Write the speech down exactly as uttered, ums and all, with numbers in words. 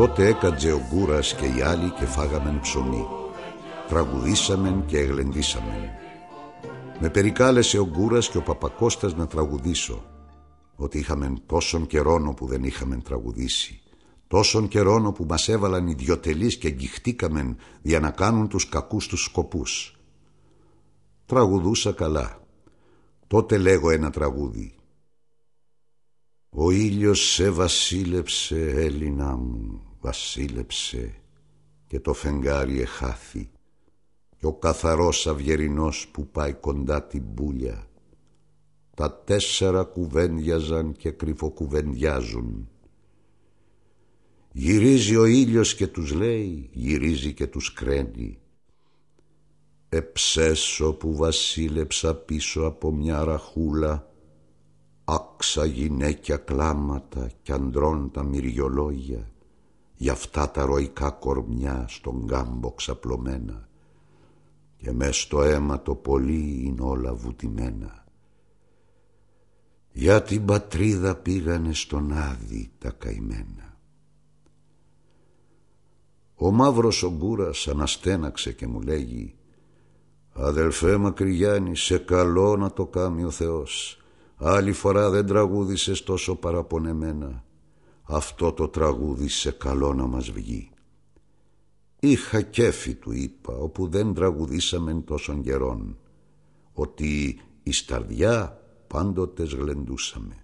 Τότε έκατζε ο Γκούρας και οι άλλοι και φάγαμεν ψωμί. Τραγουδήσαμεν και εγλεντήσαμεν. Με περικάλεσε ο Γκούρας και ο Παπακώστας να τραγουδήσω, ότι είχαμεν τόσον καιρόνο που δεν είχαμεν τραγουδήσει, τόσον καιρόνο που μας έβαλαν ιδιοτελείς και γκυχτήκαμεν για να κάνουν τους κακούς τους σκοπούς. Τραγουδούσα καλά. Τότε λέγω ένα τραγούδι. Ο ήλιος σε βασίλεψε, Έλληνα μου, βασίλεψε, και το φεγγάρι εχάθη, και ο καθαρός αυγερινός που πάει κοντά την πουλια. Τα τέσσερα κουβέντιαζαν και κρυφοκουβεντιάζουν. Γυρίζει ο ήλιος και τους λέει, γυρίζει και τους κραίνει. Εψέσω που βασίλεψα πίσω από μια ραχούλα, άξα γυναίκια κλάματα κι αντρών τα μυριολόγια, γι' αυτά τα ροϊκά κορμιά στον κάμπο ξαπλωμένα, και μες στο αίμα το πολύ είναι όλα βουτυμένα. Για την πατρίδα πήγανε στον Άδη τα καημένα. Ο μαύρος ο Γκούρας αναστέναξε και μου λέγει, αδελφέ Μακρυγιάννη, σε καλό να το κάμει ο Θεός. Άλλη φορά δεν τραγούδησες τόσο παραπονεμένα. Αυτό το τραγούδι σε καλό να μας βγει. Είχα κέφι, του είπα, όπου δεν τραγουδήσαμεν τόσον καιρόν, ότι η σταρδιά πάντοτε γλεντούσαμε.